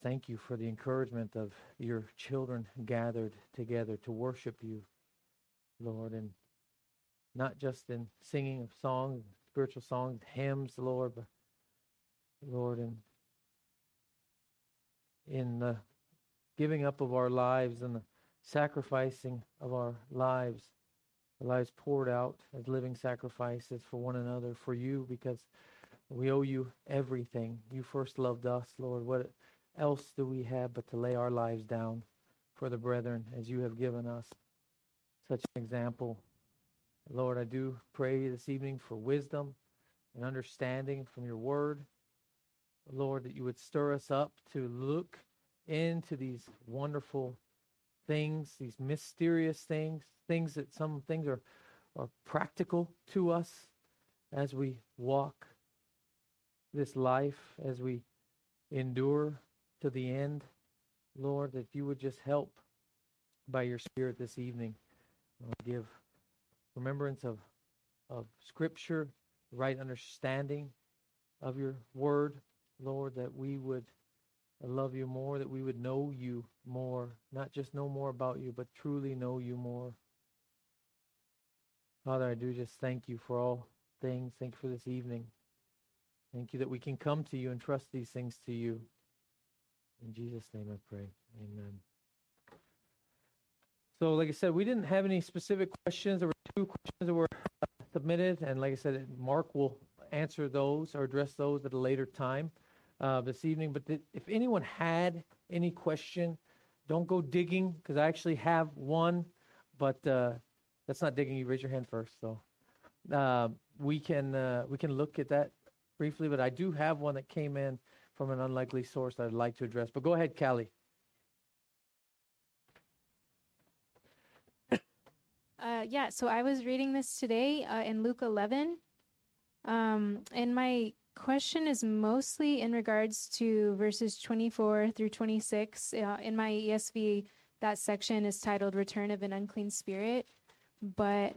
thank you for the encouragement of your children gathered together to worship you, Lord, and not just in singing of songs, spiritual songs, hymns, Lord, but Lord, in the giving up of our lives and the sacrificing of our lives poured out as living sacrifices for one another, for you, because we owe you everything. You first loved us, Lord. What else do we have but to lay our lives down for the brethren as you have given us such an example? Lord, I do pray this evening for wisdom and understanding from your word. Lord, that you would stir us up to look into these wonderful things, these mysterious things, things that some things are practical to us as we walk this life, as we endure to the end. Lord, that you would just help by your Spirit this evening. Lord, give remembrance of Scripture, right understanding of your word, Lord, that we would love you more, that we would know you more, not just know more about you, but truly know you more. Father, I do just thank you for all things. Thank you for this evening. Thank you that we can come to you and trust these things to you. In Jesus' name I pray. Amen. So, like I said, we didn't have any specific questions. There were 2 questions that were submitted, and like I said, Mark will answer those or address those at a later time this evening. But if anyone had any question, don't go digging, because I actually have one, but that's not digging. You raise your hand first, so we can look at that briefly. But I do have one that came in from an unlikely source that I'd like to address. But go ahead, Callie. So I was reading this today in Luke 11, and my question is mostly in regards to verses 24 through 26. In my ESV, that section is titled Return of an Unclean Spirit, but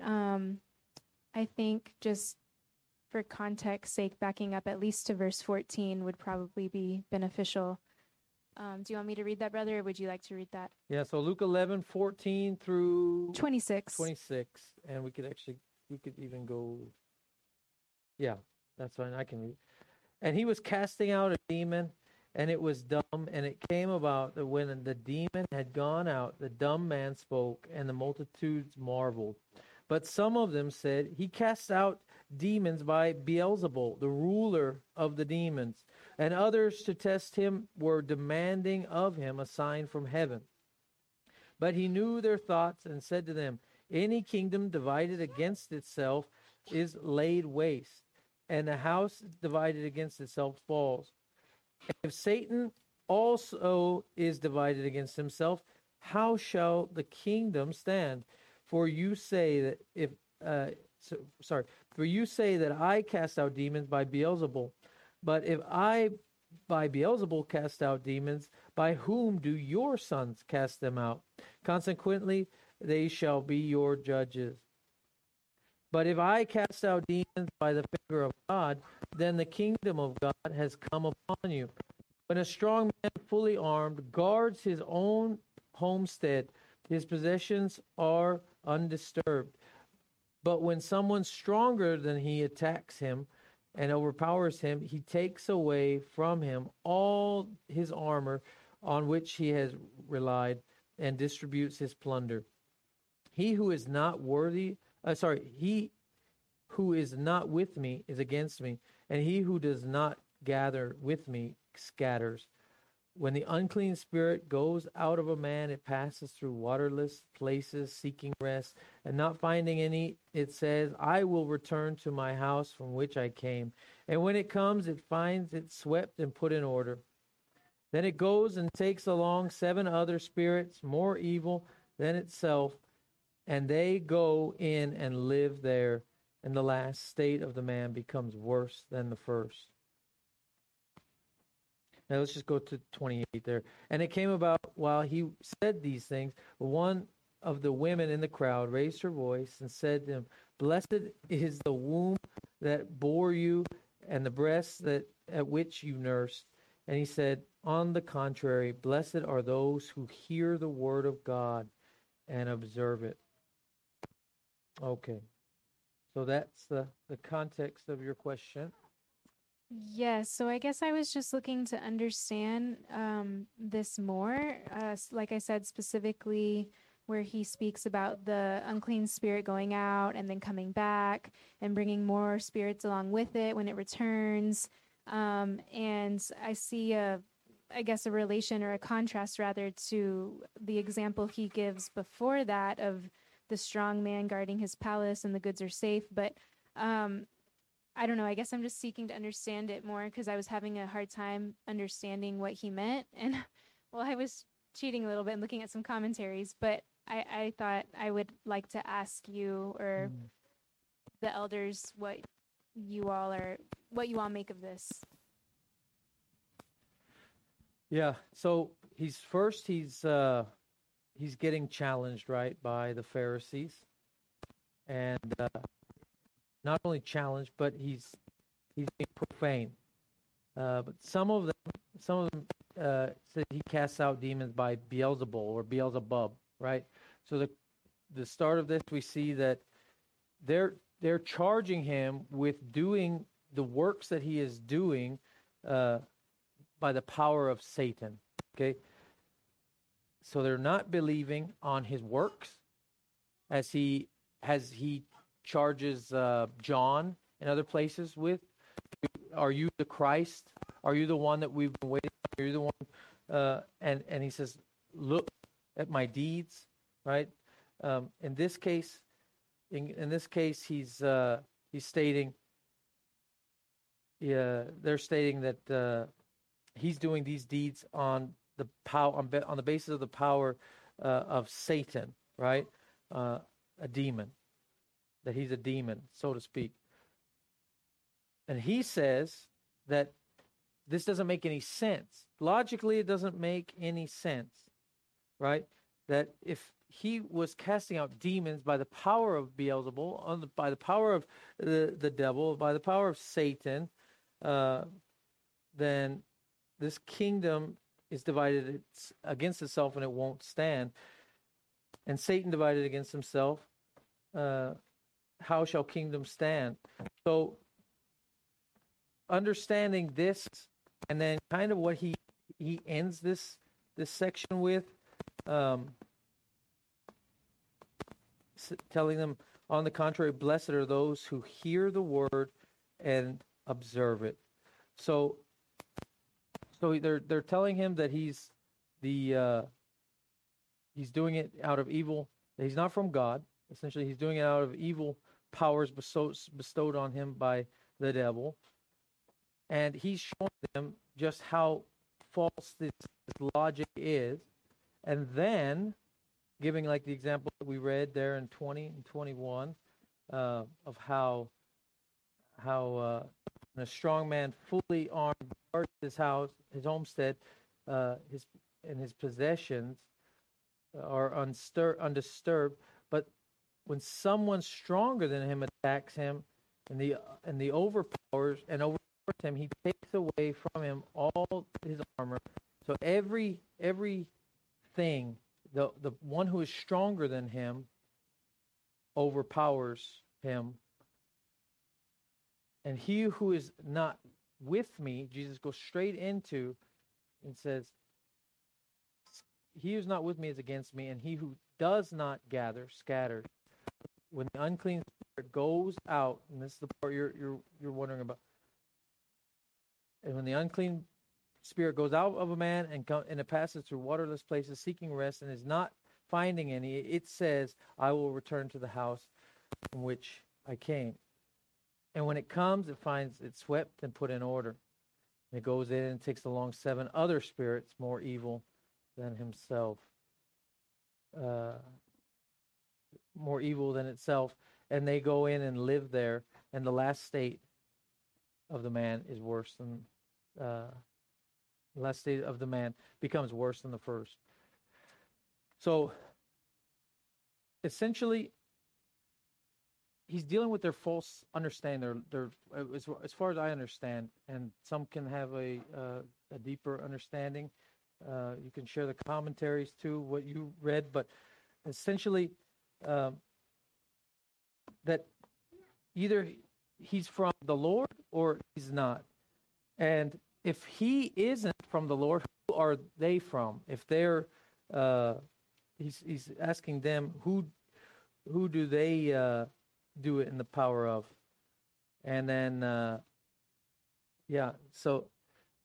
I think just for context sake, backing up at least to verse 14 would probably be beneficial. Do you want me to read that, brother, or would you like to read that? Yeah, so Luke 11:14 through 26. 26. And we could even go, yeah, that's fine, I can read. And he was casting out a demon, and it was dumb, and it came about that when the demon had gone out, the dumb man spoke, and the multitudes marveled. But some of them said, he casts out demons by Beelzebul, the ruler of the demons. And others, to test him, were demanding of him a sign from heaven. But he knew their thoughts and said to them, any kingdom divided against itself is laid waste, and a house divided against itself falls. If Satan also is divided against himself, how shall the kingdom stand? For you say that For you say that I cast out demons by Beelzebul. But if I by Beelzebul cast out demons, by whom do your sons cast them out? Consequently, they shall be your judges. But if I cast out demons by the finger of God, then the kingdom of God has come upon you. When a strong man fully armed guards his own homestead, his possessions are undisturbed. But when someone stronger than he attacks him and overpowers him, he takes away from him all his armor on which he has relied and distributes his plunder. He who is not with me is against me, and he who does not gather with me scatters. When the unclean spirit goes out of a man, it passes through waterless places, seeking rest, and not finding any, it says, I will return to my house from which I came. And when it comes, it finds it swept and put in order. Then it goes and takes along 7 other spirits, more evil than itself, and they go in and live there. And the last state of the man becomes worse than the first. Now let's just go to 28 there. And it came about while he said these things, one of the women in the crowd raised her voice and said to him, blessed is the womb that bore you and the breasts at which you nursed. And he said, on the contrary, blessed are those who hear the word of God and observe it. Okay. So that's the context of your question. Yes, so I guess I was just looking to understand this more. Like I said, specifically where he speaks about the unclean spirit going out and then coming back and bringing more spirits along with it when it returns. And I see I guess, a relation or a contrast rather to the example he gives before that of the strong man guarding his palace and the goods are safe. But I don't know. I guess I'm just seeking to understand it more because I was having a hard time understanding what he meant. And well, I was cheating a little bit and looking at some commentaries, but I thought I would like to ask you or the elders what you all make of this. Yeah. So he's getting challenged, right, by the Pharisees, and not only challenged, but he's being profane. But some of them said he casts out demons by Beelzebul or Beelzebub, right? So the start of this, we see that they're charging him with doing the works that he is doing by the power of Satan. Okay, so they're not believing on his works, as he charges John and other places with. Are you the Christ? Are you the one that we've been waiting for? Are you the one? And he says, look at my deeds, right? In this case, he's stating, they're stating that he's doing these deeds on the on the basis of the power of Satan, right? A demon, that he's a demon, so to speak. And he says that this doesn't make any sense. Logically, it doesn't make any sense, right? That if he was casting out demons by the power of Beelzebul, by the power of the devil, by the power of Satan, then this kingdom is divided against itself and it won't stand. And Satan divided against himself, how shall kingdom stand? So understanding this, and then kind of what he ends this section with, telling them, on the contrary, blessed are those who hear the word and observe it. So they're telling him that he's doing it out of evil, that he's not from God. Essentially, he's doing it out of evil powers bestowed on him by the devil. And he's showing them just how false this logic is. And then giving, like, the example that we read there in 20 and 21 of how a strong man fully armed guards his house, his homestead, his possessions are undisturbed. But when someone stronger than him attacks him and the overpowers and overpowers him, he takes away from him all his armor. So everything, the one who is stronger than him overpowers him. And he who is not with me, Jesus goes straight into and says, he who's not with me is against me, and he who does not gather scatters. When the unclean spirit goes out, and this is the part you're wondering about, and when the unclean spirit goes out of a man and it passes through waterless places seeking rest and is not finding any, it says, I will return to the house from which I came. And when it comes, it finds it swept and put in order. And it goes in and takes along 7 other spirits more evil than himself, more evil than itself, and they go in and live there. And the last state of the man is worse than the last state of the man becomes worse than the first. So essentially, he's dealing with their false understanding. Their as far as I understand, and some can have a a deeper understanding. You can share the commentaries too, what you read, but essentially that either he's from the Lord or he's not. And if he isn't from the Lord, who are they from? If they're, he's asking them, who do they do it in the power of? And then, so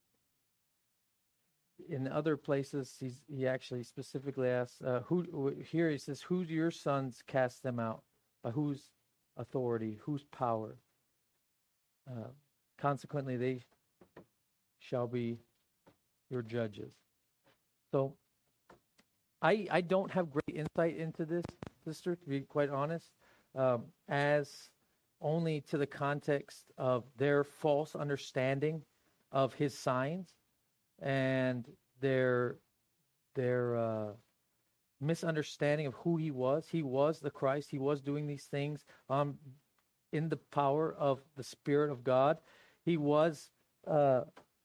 in other places, he actually specifically asks, here he says, who do your sons cast them out? By whose authority, whose power? Consequently, they shall be your judges. So I don't have great insight into this, sister, to be quite honest, as only to the context of their false understanding of his signs and their misunderstanding of who he was. He was the Christ. He was doing these things in the power of the Spirit of God. He was the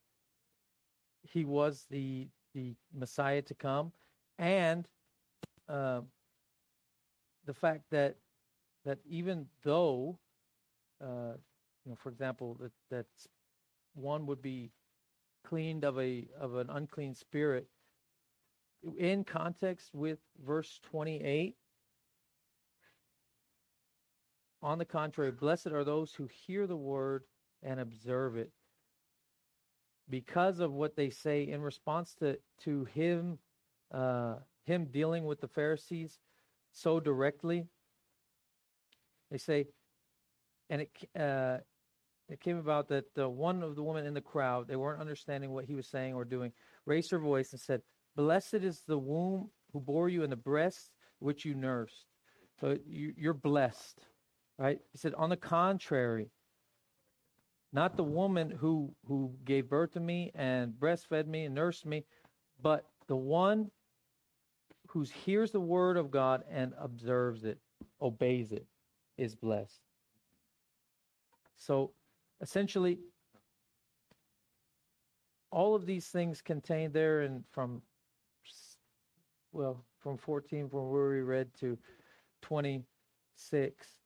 Messiah to come, and the fact that even though, for example, that one would be cleaned of an unclean spirit, in context with verse 28, on the contrary, blessed are those who hear the word and observe it. Because of what they say in response to him dealing with the Pharisees so directly, they say, and it came about that one of the women in the crowd, they weren't understanding what he was saying or doing, raised her voice and said, "Blessed is the womb who bore you and the breast which you nursed." So you're blessed, right? He said, on the contrary, not the woman who gave birth to me and breastfed me and nursed me, but the one who hears the word of God and observes it, obeys it, is blessed. So essentially, all of these things contained there, and from 14, from where we read, to 26,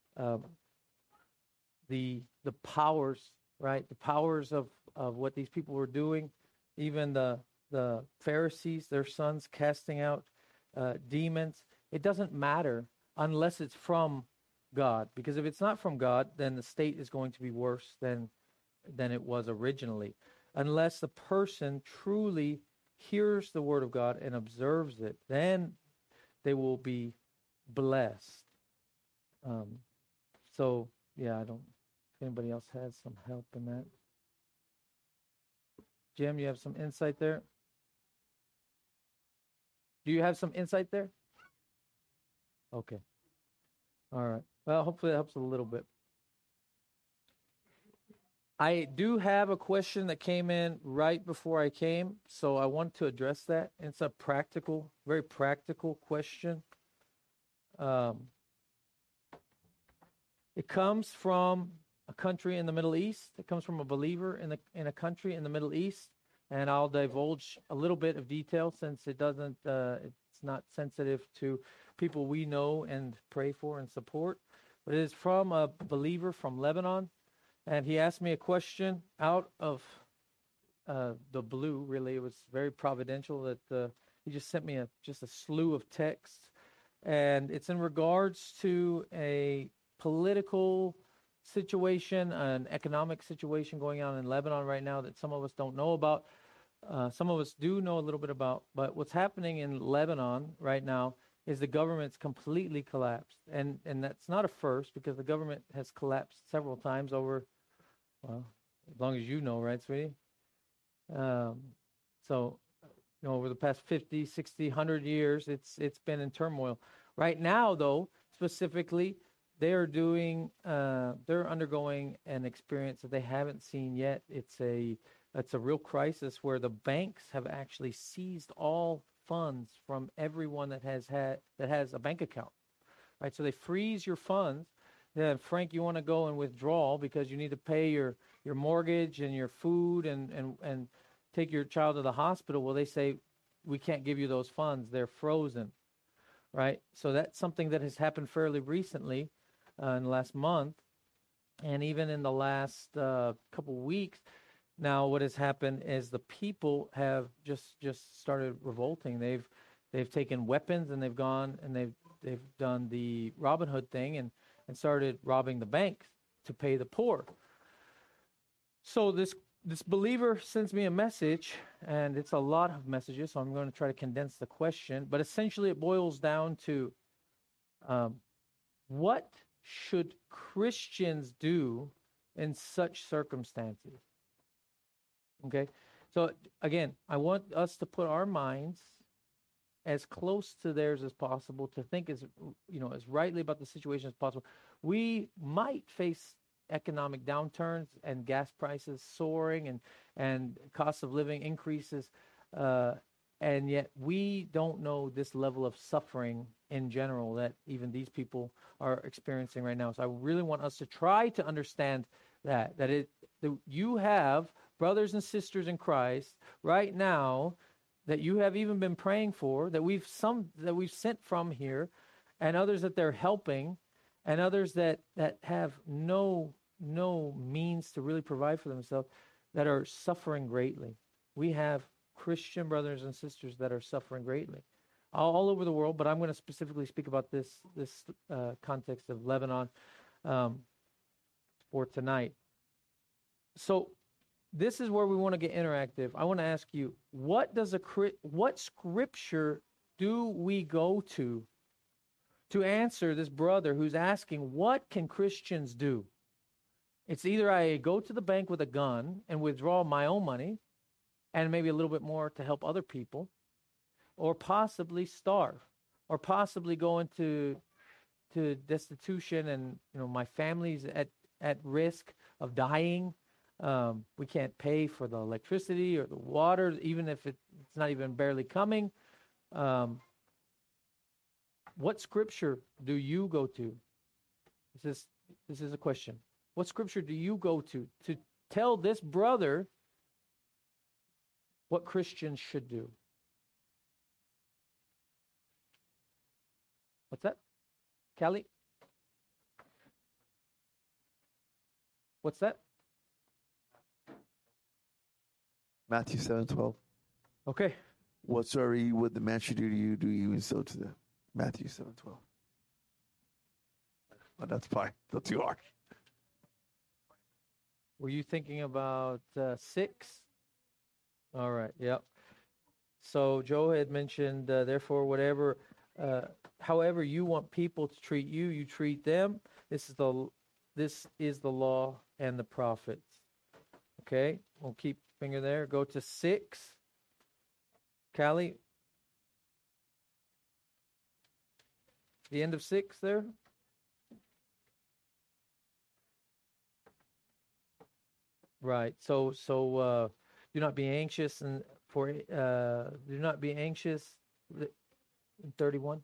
the powers, right? The powers of what these people were doing, even the Pharisees, their sons casting out demons. It doesn't matter unless it's from God, because if it's not from God, then the state is going to be worse than it was originally. Unless the person truly hears the word of God and observes it, then they will be blessed. So yeah, I don't. If anybody else has some help in that, Jim, you have some insight there. Do you have some insight there? Okay. All right. Well, hopefully that helps a little bit. I do have a question that came in right before I came, so I want to address that. It's a practical, very practical question. It comes from a country in the Middle East. It comes from a believer in a country in the Middle East, and I'll divulge a little bit of detail since it's not sensitive to people we know and pray for and support. But it is from a believer from Lebanon. And he asked me a question out of the blue, really. It was very providential that he just sent me just a slew of texts. And it's in regards to a political situation, an economic situation going on in Lebanon right now that some of us don't know about. Some of us do know a little bit about. But what's happening in Lebanon right now is the government's completely collapsed. And that's not a first, because the government has collapsed several times over, well, as long as you know, right, sweetie? So, over the past 50, 60, 100 years, it's been in turmoil. Right now, though, specifically, they're undergoing an experience that they haven't seen yet. It's a real crisis where the banks have actually seized all funds from everyone that has a bank account, right? So they freeze your funds. Yeah, Frank, you want to go and withdraw because you need to pay your mortgage and your food and take your child to the hospital, well, they say, we can't give you those funds. They're frozen, right? So that's something that has happened fairly recently in the last month. And even in the last couple weeks, now what has happened is the people have just started revolting. They've taken weapons and they've gone and they've done the Robin Hood thing and started robbing the banks to pay the poor. So this believer sends me a message, and it's a lot of messages, so I'm going to try to condense the question. But essentially it boils down to what should Christians do in such circumstances? Okay, so again, I want us to put our minds as close to theirs as possible, to think as rightly about the situation as possible. We might face economic downturns and gas prices soaring and cost of living increases, and yet we don't know this level of suffering in general that even these people are experiencing right now. So I really want us to try to understand that you have brothers and sisters in Christ right now that you have even been praying for, that we've sent from here, and others that they're helping, and others that have no means to really provide for themselves, that are suffering greatly. We have Christian brothers and sisters that are suffering greatly all over the world, but I'm going to specifically speak about this context of Lebanon for tonight. So this is where we want to get interactive. I want to ask you, what scripture do we go to answer this brother who's asking, what can Christians do? It's either I go to the bank with a gun and withdraw my own money and maybe a little bit more to help other people, or possibly starve, or possibly go into destitution, and my family's at risk of dying. We can't pay for the electricity or the water, even if it's not even barely coming. What scripture do you go to? This is a question. What scripture do you go to tell this brother what Christians should do? What's that? Callie? What's that? Matthew 7:12. Okay. Whatsoever you would the man should do to you, do you and so to them. Matthew 7:12. Oh, that's fine. That's too harsh. Were you thinking about 6? All right. Yep. So Joe had mentioned, therefore, however you want people to treat you, you treat them. This is the law and the prophets. Okay. We'll keep finger there. Go to 6. Callie. The end of 6 there. Right. So do not be anxious do not be anxious. 31.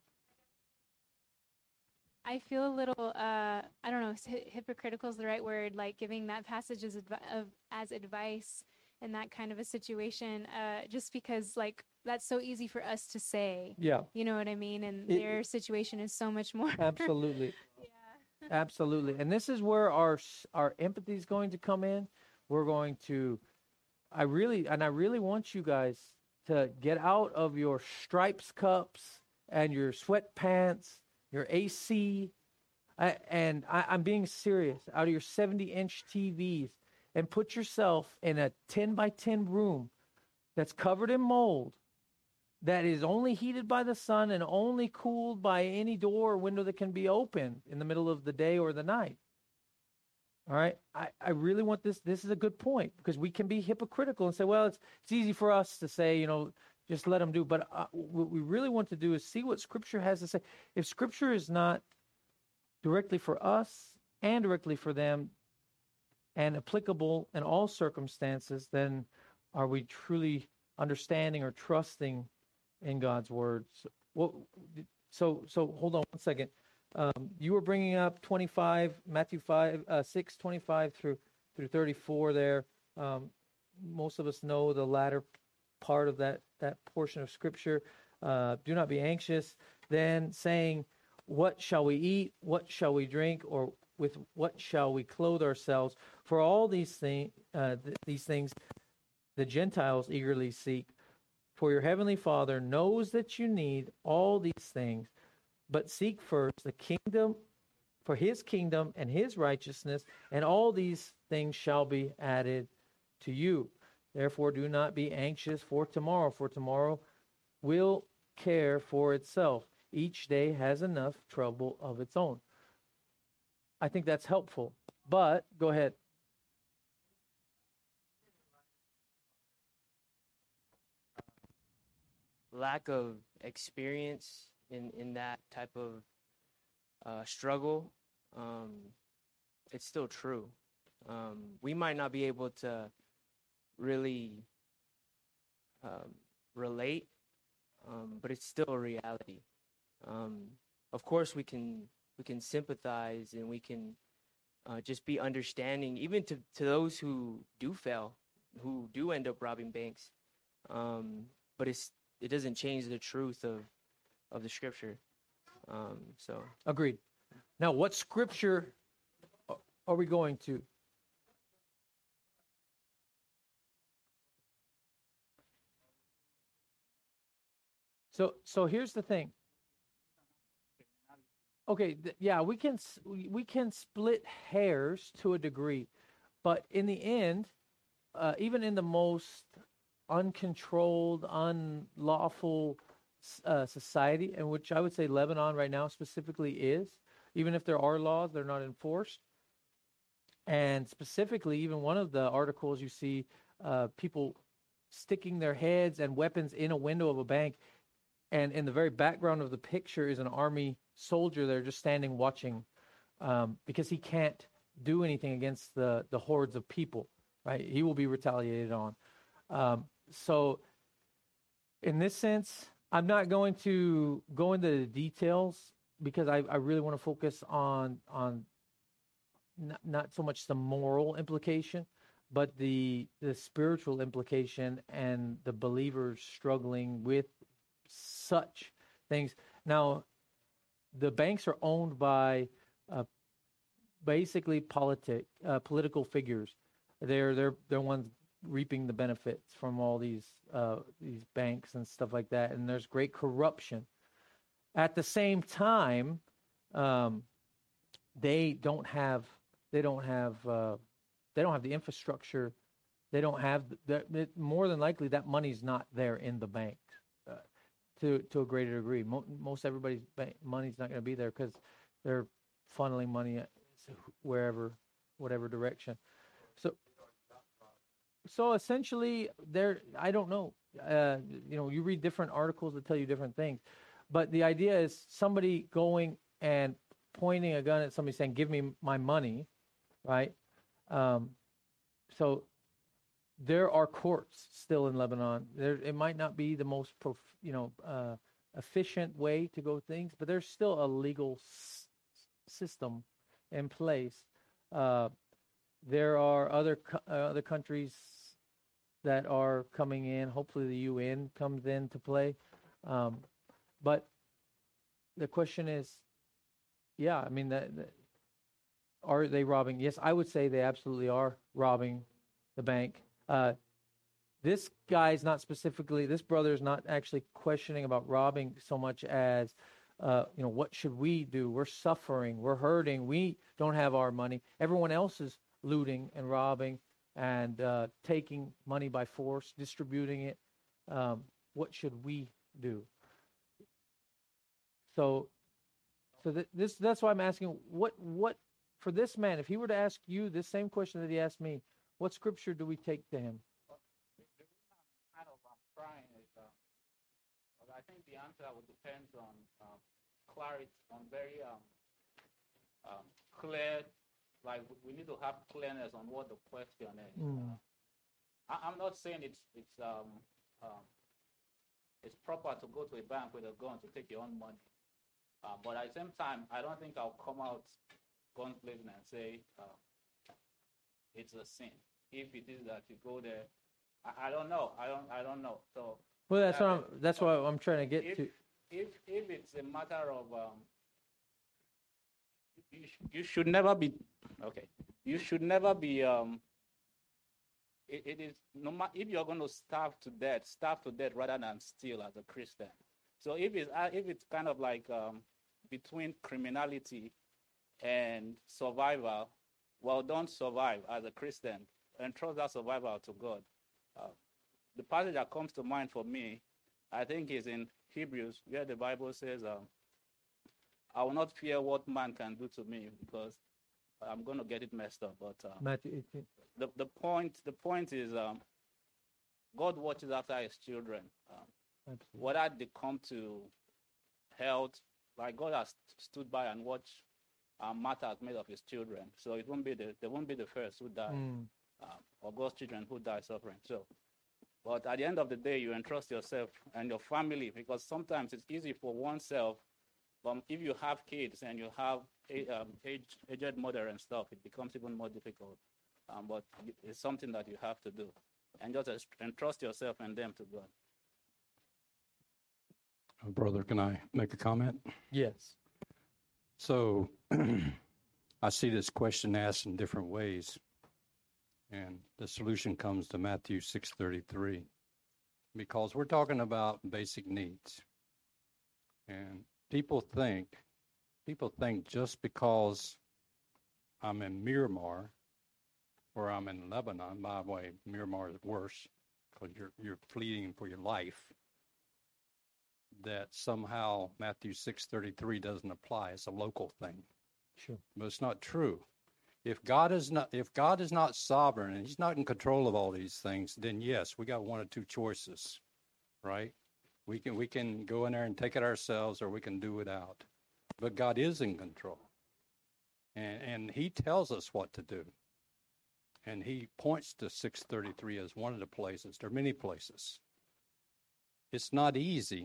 I feel a little, I don't know, hypocritical is the right word, like giving that passage as advice in that kind of a situation, just because like that's so easy for us to say. Yeah. You know what I mean? And their situation is so much more. Absolutely. Yeah. Absolutely. And this is where our empathy is going to come in. We're going to, I really want you guys to get out of your Stripes cups and your sweatpants, your AC, I'm being serious, out of your 70-inch TVs, and put yourself in a 10 by 10 room that's covered in mold, that is only heated by the sun and only cooled by any door or window that can be opened in the middle of the day or the night. All right. I really want this. This is a good point, because we can be hypocritical and say, well, it's easy for us to say, just let them do. But what we really want to do is see what Scripture has to say. If Scripture is not directly for us and directly for them and applicable in all circumstances, then are we truly understanding or trusting in God's word? So hold on one second. You were bringing up 25, Matthew 6:25 through 34 there. most of us know the latter part of that portion of Scripture. Do not be anxious. Then saying, what shall we eat? What shall we drink? Or with what shall we clothe ourselves? For all these things the Gentiles eagerly seek. For your heavenly Father knows that you need all these things. But seek first the kingdom, for his kingdom and his righteousness, and all these things shall be added to you. Therefore, do not be anxious for tomorrow will care for itself. Each day has enough trouble of its own. I think that's helpful. But go ahead. Lack of experience in that type of struggle, it's still true. We might not be able to really relate, but it's still a reality. Of course, we can sympathize, and we can just be understanding, even to those who do fail, who do end up robbing banks. But it doesn't change the truth of the Scripture. So Agreed. Now, what Scripture are we going to? So here's the thing. Okay, yeah, we can split hairs to a degree, but in the end, even in the most uncontrolled, unlawful society, in which I would say Lebanon right now specifically is, even if there are laws, they're not enforced. And specifically, even one of the articles you see people sticking their heads and weapons in a window of a bank, and in the very background of the picture is an army soldier there just standing watching, because he can't do anything against the hordes of people, right? He will be retaliated on. So in this sense, I'm not going to go into the details, because I really want to focus on not so much the moral implication, but the spiritual implication and the believers struggling with such things. Now, the banks are owned by basically political figures. They're ones reaping the benefits from all these banks and stuff like that, and there's great corruption. At the same time, they don't have the infrastructure. They don't have more than likely that money's not there in the bank to a greater degree. Most everybody's money's not going to be there because they're funneling money whatever direction. So essentially, I don't know. You read different articles that tell you different things, but the idea is somebody going and pointing a gun at somebody saying, "Give me my money," right? So there are courts still in Lebanon. It might not be the most efficient way to go things, but there's still a legal system in place. There are other countries that are coming in. Hopefully, the UN comes into play. But the question is, I mean, are they robbing? Yes, I would say they absolutely are robbing the bank. This brother is not actually questioning about robbing so much as, what should we do? We're suffering. We're hurting. We don't have our money. Everyone else is looting and robbing and taking money by force, distributing it. What should we do? So that's why I'm asking, what for this man, if he were to ask you this same question that he asked me, what scripture do we take to him? The reason I'm kind of trying is, I think the answer would depend on clarity, on very clear. Like we need to have clearness on what the question is. I'm not saying it's proper to go to a bank with a gun to take your own money, but at the same time, I don't think I'll come out guns blazing and say it's a sin if it is that you go there I don't know. I don't know. So Well, that's what I'm trying to get if to. if it's a matter of you should never be okay. You should never be it is no matter if you're going to starve to death rather than steal as a Christian. So if it's kind of like between criminality and survival, well, don't survive as a Christian and trust that survival to God. The passage that comes to mind for me, I think, is in Hebrews, where the Bible says, "I will not fear what man can do to me," because I'm going to get it messed up. But Matthew 18. the point is, God watches after His children. Absolutely. Whether they come to health, like God has stood by and watched matters made of His children. So they won't be the first who die, or God's children who die suffering. So, but at the end of the day, you entrust yourself and your family, because sometimes it's easy for oneself. But if you have kids and you have aged mother and stuff, it becomes even more difficult. But it's something that you have to do, and just entrust yourself and them to God. Brother, can I make a comment? Yes. So I see this question asked in different ways, and the solution comes to Matthew 6:33, because we're talking about basic needs. And people think just because I'm in Myanmar or I'm in Lebanon, by the way, Myanmar is worse because you're fleeing for your life, that somehow Matthew 6:33 doesn't apply. It's a local thing. Sure. But it's not true. If God is not sovereign and He's not in control of all these things, then yes, we got one or two choices, right? We can go in there and take it ourselves, or we can do without. But God is in control, and He tells us what to do, and He points to 6:33 as one of the places. There are many places. It's not easy,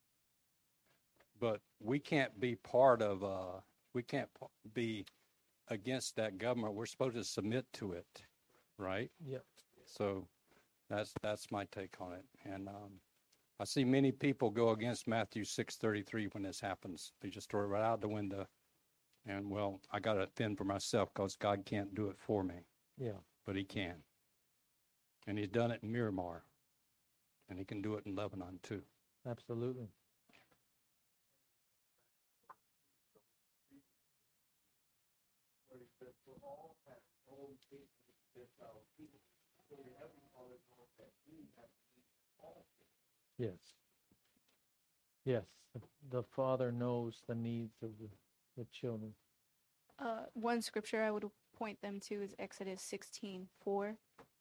but we can't be we can't be against that government. We're supposed to submit to it, right? Yep. So that's my take on it. And I see many people go against Matthew 6:33 when this happens. They just throw it right out the window. And, well, I got to fend for myself because God can't do it for me. Yeah. But He can. And He's done it in Myanmar. And He can do it in Lebanon, too. Absolutely. Yes. Yes. The Father knows the needs of the children. One scripture I would point them to is Exodus 16:4.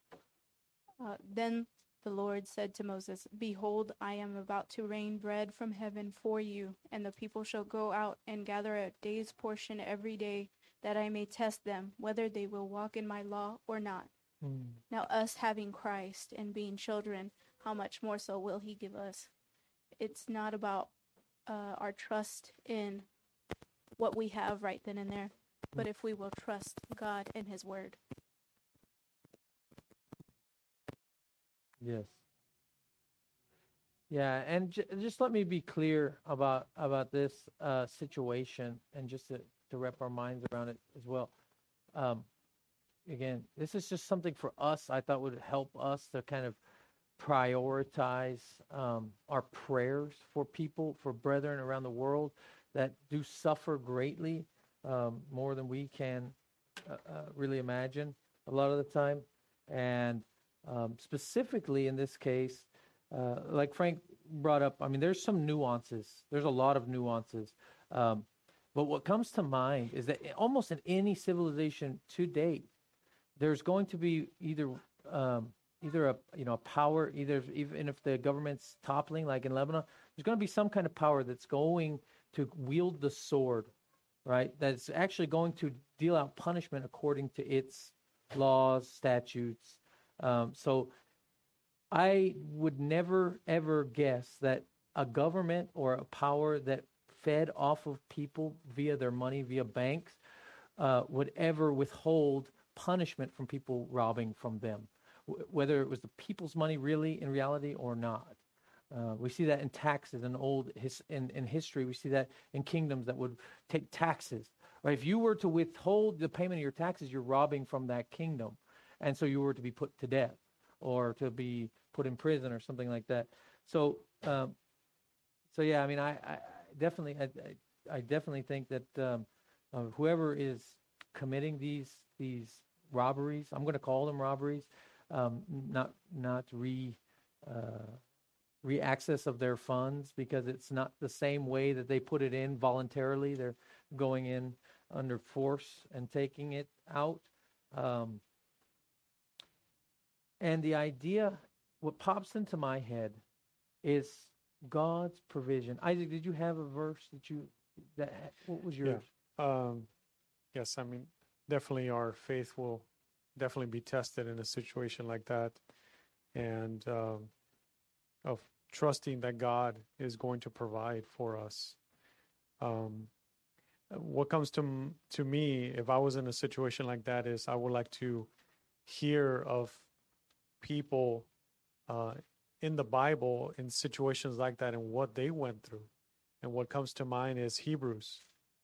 Then the Lord said to Moses, "Behold, I am about to rain bread from heaven for you, and the people shall go out and gather a day's portion every day, that I may test them, whether they will walk in my law or not." Now, us having Christ and being children, how much more so will He give us? It's not about our trust in what we have right then and there, but if we will trust God and His word. Yes. Yeah, and just let me be clear about this situation, and just to wrap our minds around it as well. Again, this is just something for us I thought would help us to kind of prioritize our prayers for people, for brethren around the world that do suffer greatly, more than we can really imagine a lot of the time. And specifically in this case, like Frank brought up, I mean, there's some nuances. There's a lot of nuances. But what comes to mind is that almost in any civilization to date, there's going to be either a power, even if the government's toppling, like in Lebanon, there's going to be some kind of power that's going to wield the sword, right? That's actually going to deal out punishment according to its laws, statutes. So I would never, ever guess that a government or a power that fed off of people via their money, via banks, would ever withhold punishment from people robbing from them. whether it was the people's money really in reality or not. We see that in taxes in history. We see that in kingdoms that would take taxes. Right? If you were to withhold the payment of your taxes, you're robbing from that kingdom, and so you were to be put to death or to be put in prison or something like that. So, yeah. I mean, I definitely think that whoever is committing these robberies, I'm going to call them robberies, not re-access of their funds, because it's not the same way that they put it in voluntarily. They're going in under force and taking it out. And the idea, what pops into my head is God's provision. Isaac, did you have a verse what was yours? Yes, I mean, definitely our faith will definitely be tested in a situation like that. And of trusting that God is going to provide for us. What comes to me, if I was in a situation like that, is I would like to hear of people in the Bible in situations like that and what they went through. And what comes to mind is Hebrews.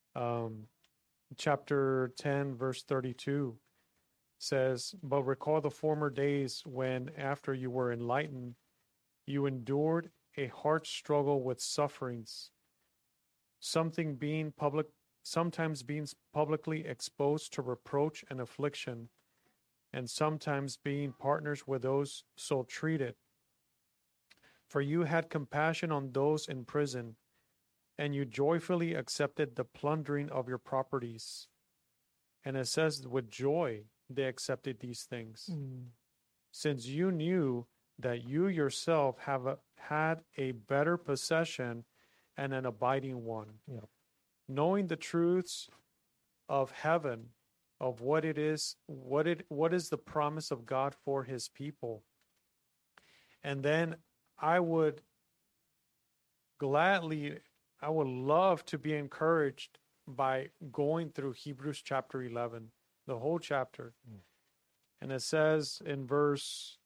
Chapter 10, verse 32 says, "But recall the former days when, after you were enlightened, you endured a hard struggle with sufferings, sometimes being publicly exposed to reproach and affliction, and sometimes being partners with those so treated. For you had compassion on those in prison, and you joyfully accepted the plundering of your properties." And it says, with joy they accepted these things, since you knew that you yourself had a better possession and an abiding one. Yeah. Knowing the truths of heaven, of what is the promise of God for his people. And then I would love to be encouraged by going through Hebrews chapter 11, the whole chapter. And it says in verse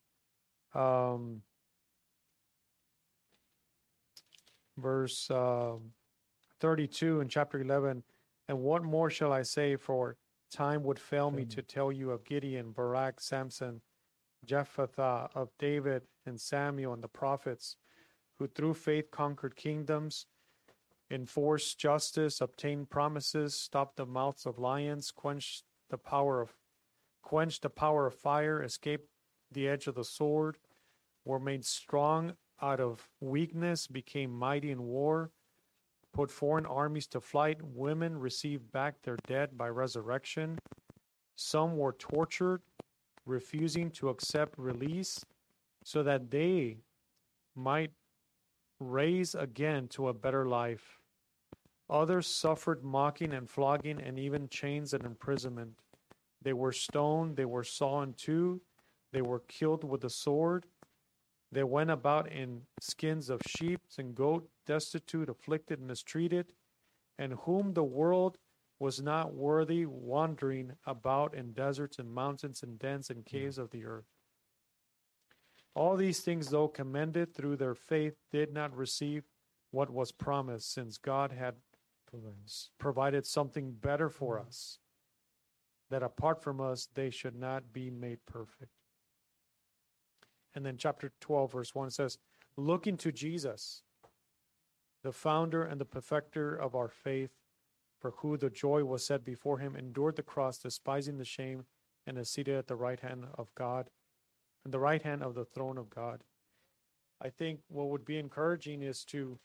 32 in chapter 11, "And what more shall I say, for time would fail me to tell you of Gideon, Barak, Samson, Jephthah, of David and Samuel and the prophets, who through faith conquered kingdoms, enforced justice, obtained promises, stopped the mouths of lions, quenched the power of fire, escaped the edge of the sword, were made strong out of weakness, became mighty in war, put foreign armies to flight, women received back their dead by resurrection, some were tortured, refusing to accept release, so that they might raise again to a better life. Others suffered mocking and flogging and even chains and imprisonment. They were stoned, they were sawn in two, they were killed with the sword. They went about in skins of sheep and goat, destitute, afflicted, and mistreated, and whom the world was not worthy, wandering about in deserts and mountains and dens and caves of the earth. All these things, though commended through their faith, did not receive what was promised, since God had provided something better for us, that apart from us they should not be made perfect." And then chapter 12, verse 1 says, "Looking to Jesus, the founder and the perfecter of our faith, for who the joy was set before him endured the cross, despising the shame, and is seated at the right hand of God, and the right hand of the throne of God." I think what would be encouraging is to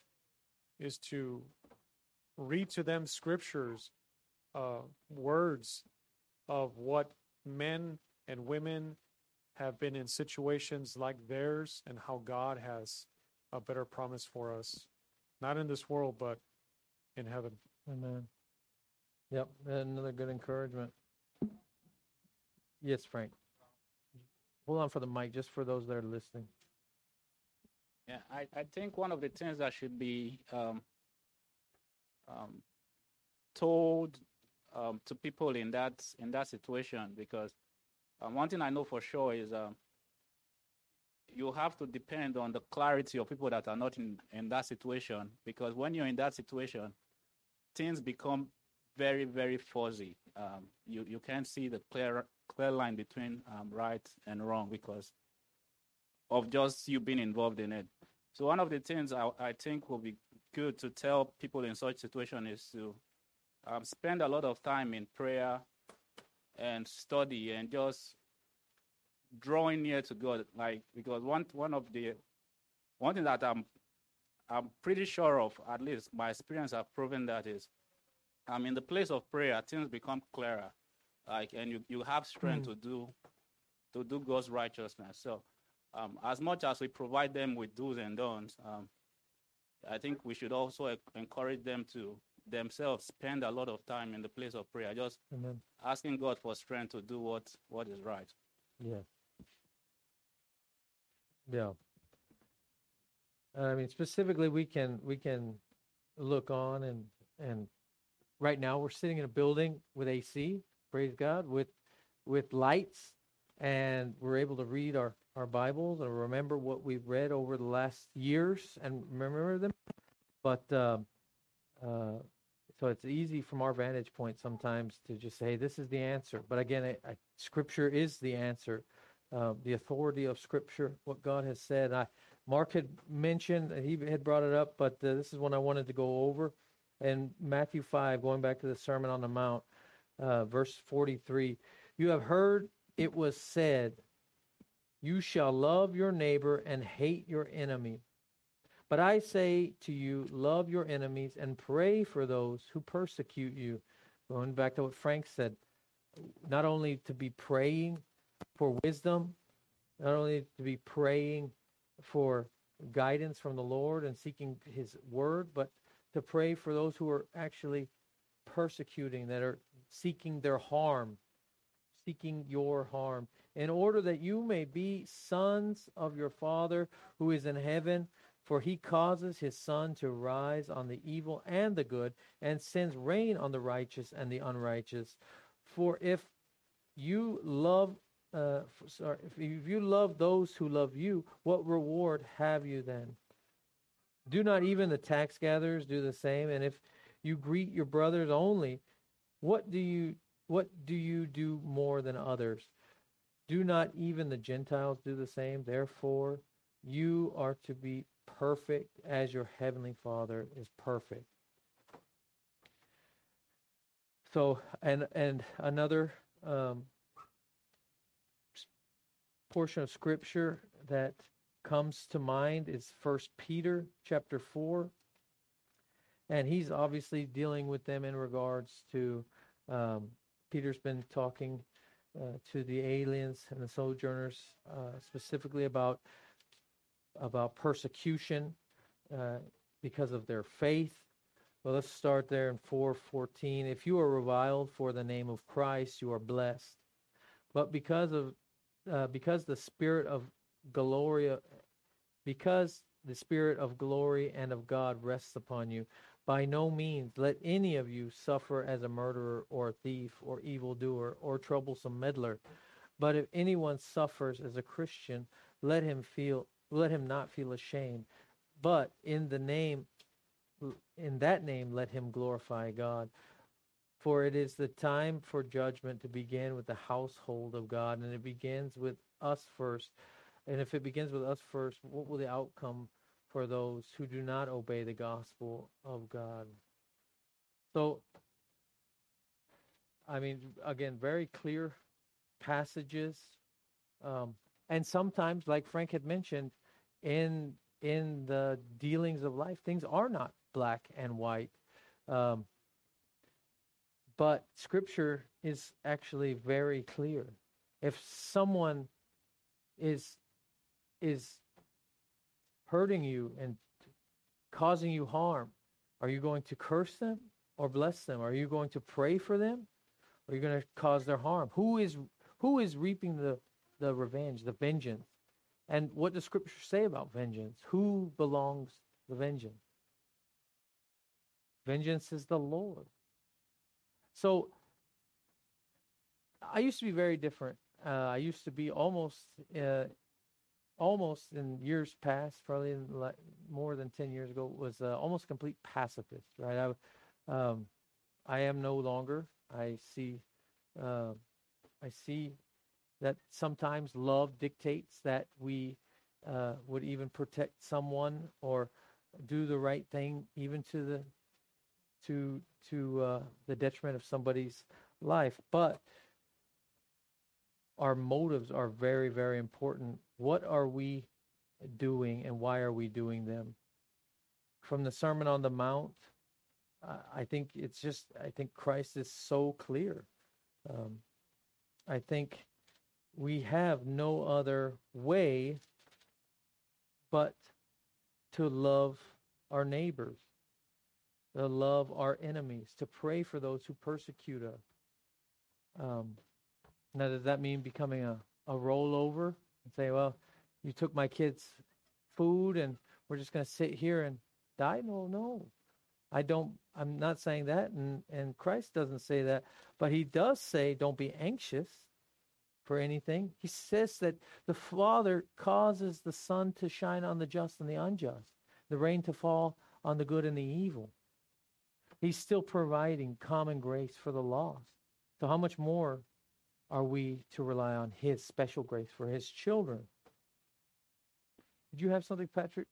read to them scriptures, words of what men and women have been in situations like theirs, and how God has a better promise for us, not in this world, but in heaven. Amen. Yep, another good encouragement. Yes, Frank. Hold on for the mic, just for those that are listening. Yeah, I think one of the things that should be told to people in that situation, because one thing I know for sure is you have to depend on the clarity of people that are not in that situation, because when you're in that situation, things become very, very fuzzy. You can't see the clear line between right and wrong because of just you being involved in it. So one of the things I think will be good to tell people in such situation is to spend a lot of time in prayer and study and just drawing near to God. Like, because one thing that I'm pretty sure of, at least my experience have proven that is, in the place of prayer, things become clearer. Like, and you have strength to do God's righteousness. So as much as we provide them with do's and don'ts, I think we should also encourage them to themselves spend a lot of time in the place of prayer, just Amen. asking God for strength to do what is right. Yeah. Yeah. I mean, specifically, we can look on and right now we're sitting in a building with AC, praise God, with lights, and we're able to read our Bibles and remember what we've read over the last years and remember them. But so it's easy from our vantage point sometimes to just say, this is the answer. But again, Scripture is the answer. The authority of Scripture, what God has said. Mark had mentioned, he had brought it up, but this is one I wanted to go over. In Matthew 5, going back to the Sermon on the Mount, verse 43, you have heard it was said, you shall love your neighbor and hate your enemy. But I say to you, love your enemies and pray for those who persecute you. Going back to what Frank said, not only to be praying for wisdom, not only to be praying for guidance from the Lord and seeking His word, but to pray for those who are actually persecuting, that are seeking their harm, seeking your harm, in order that you may be sons of your Father who is in heaven. For He causes His sun to rise on the evil and the good, and sends rain on the righteous and the unrighteous. For if you love if you love those who love you, what reward have you then? Do not even the tax gatherers do the same? And if you greet your brothers only, what do you do more than others? Do not even the Gentiles do the same? Therefore, you are to be perfect as your heavenly Father is perfect. So, and another portion of Scripture that comes to mind is 1 Peter chapter 4. And he's obviously dealing with them in regards to, Peter's been talking to the aliens and the sojourners, specifically about persecution because of their faith. Well, let's start there in 4:14. If you are reviled for the name of Christ, you are blessed. But because the Spirit of glory and of God rests upon you, by no means let any of you suffer as a murderer or a thief or evildoer or troublesome meddler. But if anyone suffers as a Christian, let him not feel ashamed, but in that name let him glorify God. For it is the time for judgment to begin with the household of God, and it begins with us first. And if it begins with us first, what will the outcome for those who do not obey the gospel of God? So, I mean, again, very clear passages. And sometimes, like Frank had mentioned, in the dealings of life, things are not black and white. But Scripture is actually very clear. If someone is hurting you and causing you harm, are you going to curse them or bless them? Are you going to pray for them? Or are you going to cause their harm? Who is reaping the revenge, the vengeance? And what does Scripture say about vengeance? Who belongs the vengeance? Vengeance is the Lord. So I used to be very different. I used to be almost almost in years past, probably more than 10 years ago, was almost a complete pacifist, right? I am no longer. I see that sometimes love dictates that we would even protect someone or do the right thing, even to the detriment of somebody's life. But our motives are very, very important. What are we doing, and why are we doing them? From the Sermon on the Mount, I think Christ is so clear. I think we have no other way but to love our neighbors, to love our enemies, to pray for those who persecute us. Now, does that mean becoming a rollover and say, well, you took my kids' food and we're just going to sit here and die? No. I'm not saying that, and Christ doesn't say that, but he does say don't be anxious for anything. He says that the Father causes the sun to shine on the just and the unjust, the rain to fall on the good and the evil. He's still providing common grace for the lost. So how much more are we to rely on his special grace for his children? Did you have something, Patrick?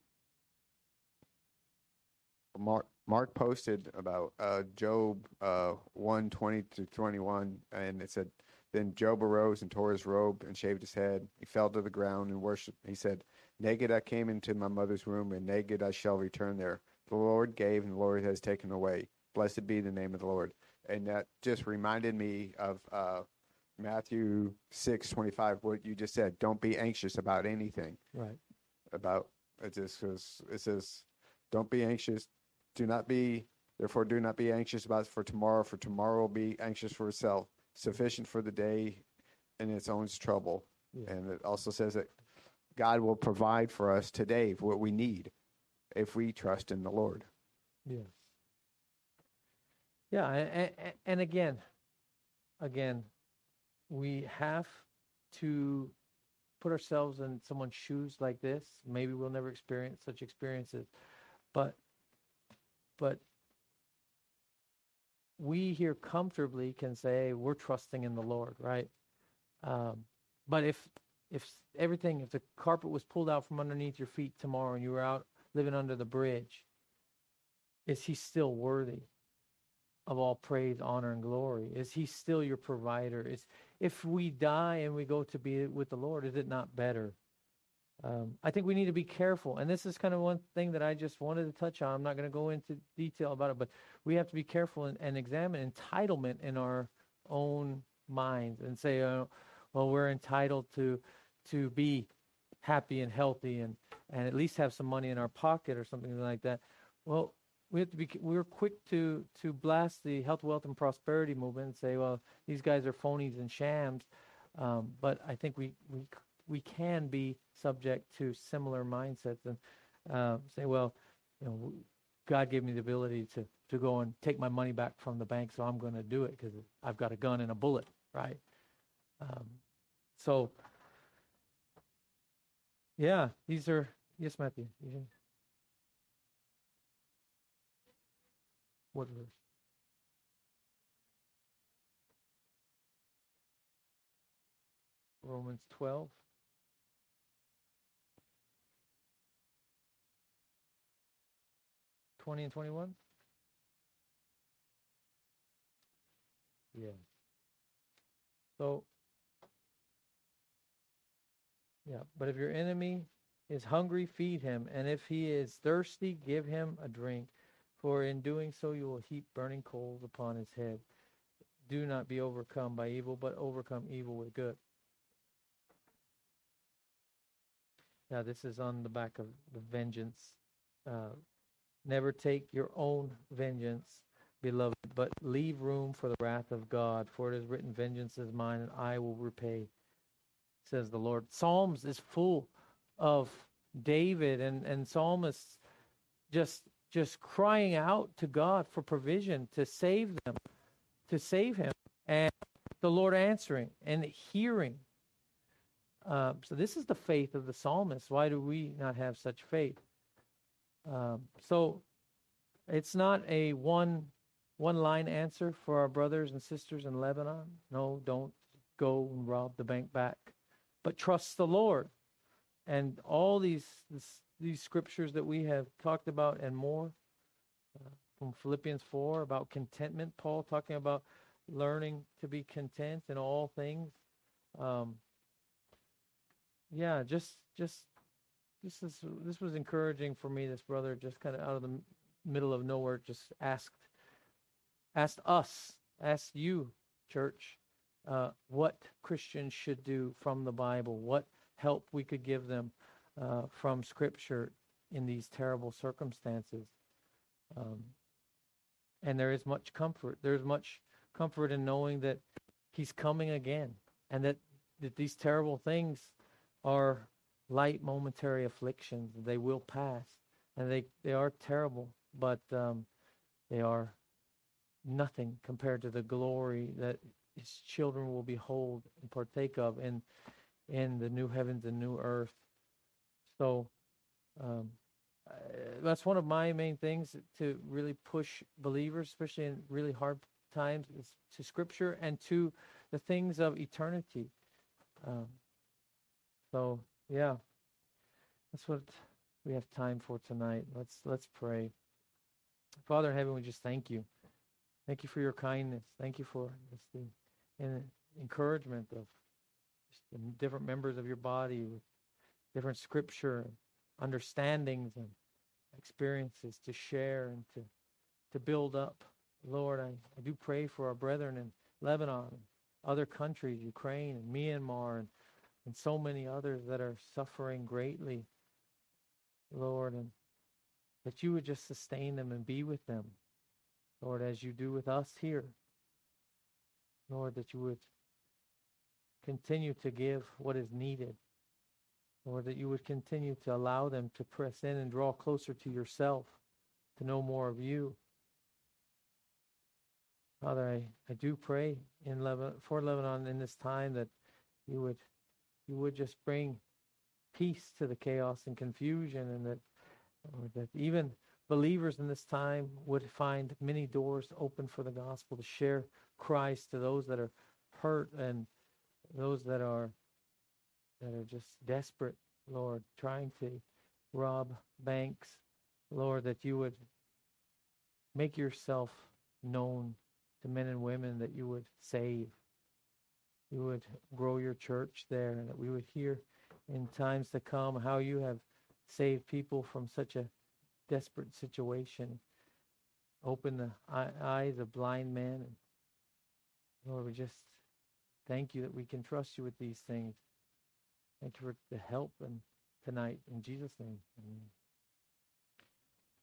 Mark posted about Job 1:20-21, and it said, "Then Job arose and tore his robe and shaved his head. He fell to the ground and worshipped. He said, 'Naked I came into my mother's womb, and naked I shall return there. The Lord gave, and the Lord has taken away. Blessed be the name of the Lord.'" And that just reminded me of Matthew 6:25, what you just said. Don't be anxious about anything. Right. It says, don't be anxious. Therefore do not be anxious about for tomorrow will be anxious for itself. Sufficient for the day in its own trouble. Yeah. And it also says that God will provide for us today what we need if we trust in the Lord. Yes. Yeah, and again, we have to put ourselves in someone's shoes like this. Maybe we'll never experience such experiences, but we here comfortably can say we're trusting in the Lord, right? But if the carpet was pulled out from underneath your feet tomorrow and you were out living under the bridge, is he still worthy of all praise, honor, and glory? Is he still your provider? If we die and we go to be with the Lord, is it not better? I think we need to be careful. And this is kind of one thing that I just wanted to touch on. I'm not going to go into detail about it, but we have to be careful and examine entitlement in our own minds and say, well, we're entitled to be happy and healthy and at least have some money in our pocket or something like that. Well, we're quick to blast the health, wealth, and prosperity movement and say, well, these guys are phonies and shams. But I think we can be subject to similar mindsets and say, well, God gave me the ability to go and take my money back from the bank, so I'm going to do it because I've got a gun and a bullet, right? So, yeah, these are, yes, Matthew. What verse? Romans 12. (20 and 21). Yeah. So, yeah, but if your enemy is hungry, feed him, and if he is thirsty, give him a drink. For in doing so, you will heap burning coals upon his head. Do not be overcome by evil, but overcome evil with good. Now, this is on the back of the vengeance. Never take your own vengeance, beloved, but leave room for the wrath of God. For it is written, vengeance is mine, and I will repay, says the Lord. Psalms is full of David and psalmists just crying out to God for provision to save them, to save him, and the Lord answering and hearing. So this is the faith of the psalmist. Why do we not have such faith? So it's not a one-line answer for our brothers and sisters in Lebanon. No, don't go and rob the bank back, but trust the Lord. And all these scriptures that we have talked about and more, from Philippians 4 about contentment, Paul talking about learning to be content in all things. This was encouraging for me. This brother just kind of out of the middle of nowhere just asked you, church, what Christians should do from the Bible, what help we could give them from Scripture in these terrible circumstances. And there is much comfort. There's much comfort in knowing that He's coming again, and that these terrible things are light momentary afflictions. They will pass, and they are terrible, but they are nothing compared to the glory that His children will behold and partake of in the new heavens and new earth. So that's one of my main things, to really push believers, especially in really hard times, is to Scripture and to the things of eternity. So yeah, that's what we have time for tonight. Let's pray. Father in heaven, we just thank you. Thank you for your kindness. Thank you for just the encouragement of just the different members of your body with different Scripture, understandings, and experiences to share and to build up. Lord, I do pray for our brethren in Lebanon and other countries, Ukraine and Myanmar, and so many others that are suffering greatly, Lord, and that you would just sustain them and be with them, Lord, as you do with us here. Lord, that you would continue to give what is needed. Lord, that you would continue to allow them to press in and draw closer to yourself, to know more of you. Father, I do pray for Lebanon in this time that you would just bring peace to the chaos and confusion, and that even believers in this time would find many doors open for the gospel to share Christ to those that are hurt and those that are just desperate, Lord, trying to rob banks. Lord, that you would make yourself known to men and women, that you would save. You would grow your church there, and that we would hear in times to come how you have saved people from such a desperate situation. Open the eyes of blind men. And Lord, we just thank you that we can trust you with these things. Thank you for the help and tonight. In Jesus' name, amen.